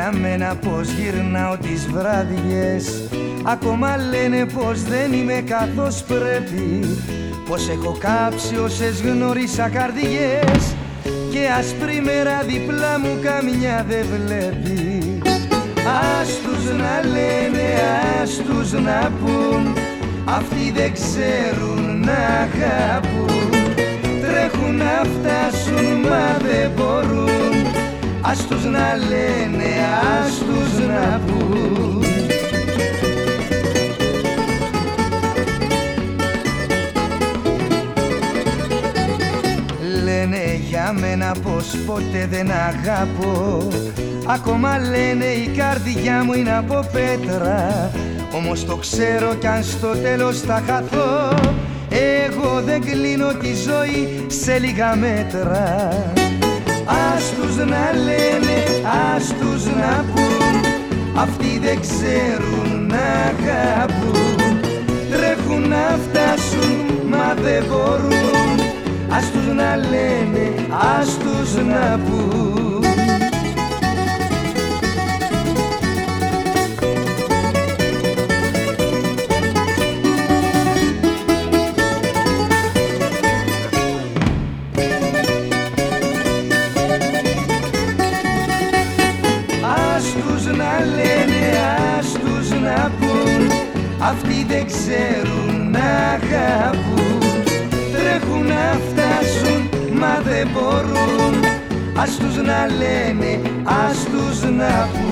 για μένα πως γυρνάω τις βράδιες, ακόμα λένε πως δεν είμαι καθώς πρέπει, πως έχω κάψει όσες γνώρισα καρδιές και άσπρη μέρα διπλά μου καμιά δεν βλέπει. Ας τους να λένε, ας τους να πουν, αυτοί δεν ξέρουν να αγαπούν. Τρέχουν να φτάσουν μα δεν μπορούν, ας τους να λένε, ας τους να πουν. Λένε για μένα πως ποτέ δεν αγάπω, ακόμα λένε η καρδιά μου είναι από πέτρα, όμως το ξέρω κι αν στο τέλος θα χαθώ, εγώ δεν κλείνω τη ζωή σε λίγα μέτρα. Ας τους να λένε, ας τους να πουν, αυτοί δεν ξέρουν να αγαπούν. Τρέχουν να φτάσουν μα δεν μπορούν, ας τους να λένε, ας τους να πουν. Να λένε, ας τους να πουν, αυτοί δεν ξέρουν να αγαπούν. Τρέχουν να φτάσουν μα δεν μπορούν, ας τους να λένε, ας τους να πουν.